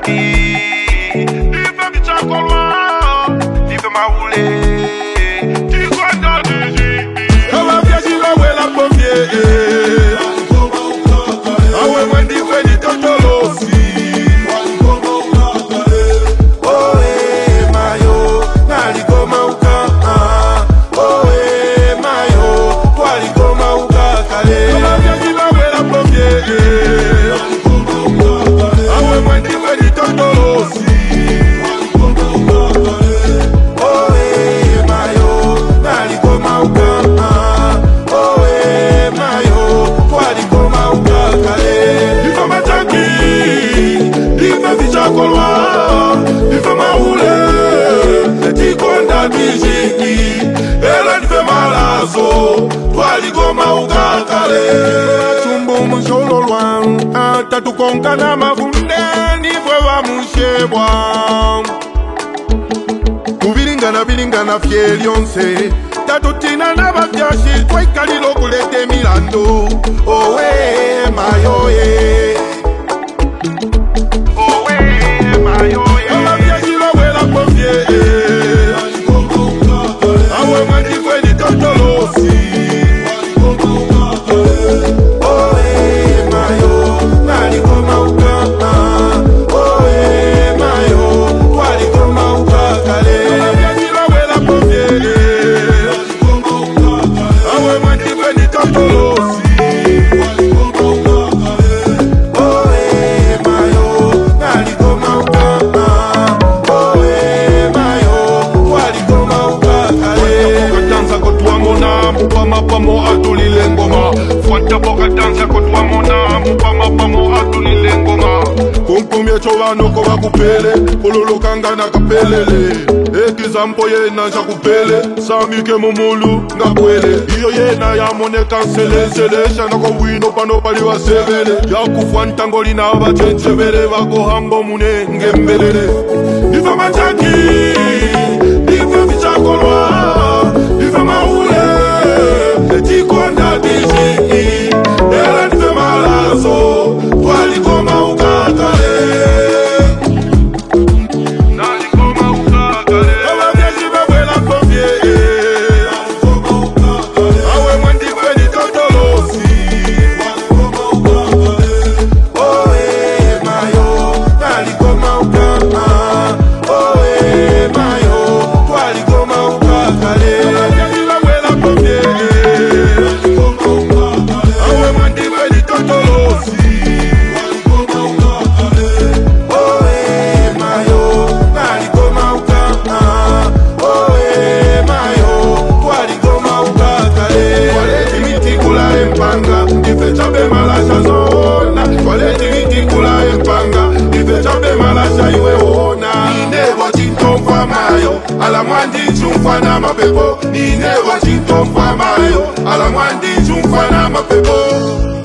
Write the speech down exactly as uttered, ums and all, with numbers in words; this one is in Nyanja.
Jackie, Dive Bichakoloa, Dive Maoulé, Tikwanda Diji. Kama viaji wewe la pomie, awe mwendi kweni totolosi. Dive Maoulé, Tikwanda Diji, ela dive malazo, twaligoma ukakale. Tumbo msholo lwan, tatu konka na mavunde, nivwe wa mshebwa. Kubilingana bilingana fiel yonse, tatu tina na bafyashi, kwa ikalilo kulete milando. Owe mayoye. Awe mwendi kweni totolosi. Owe mayo, naligoma ukaka. Owe mayo, waligoma ukakale. Awe mwendi kweni totolosi. Mupama pamo atulile ngoma, Fanta boka danza kotwa mona. Mupama pamo atulile ngoma. Kumkumye chowano kwa kupele, pololo kanga na kapelele. Ekizampo ye na kupele, samike mumulu ngakwele. Iyo ye na ya mone kansele, sele shana kwa wino pano pali wa sevele. Ya kufwanta ngoli na abachenchevele, wako hambo mune ngembelele. Dive Jackie, Dive Bichakoloa, Dive Maoulé, Tikwanda Diji, ela dive malazo, twaligoma ukakale. Naligoma ukakale. Kama viaji wewe la pomie, awe mwendi kweni totolosi. Owe mayo, naligoma ukaka. Owe mayo, twaligoma ukakale. Dive chabe malasha zona, kwale tiriti kula empanga. Dive chabe malasha iwe ona. Ninego chintomfa mayo, ala mwandi chumfa na mapepo. Ninego chintomfa mayo, ala mwandi chumfa na mapepo.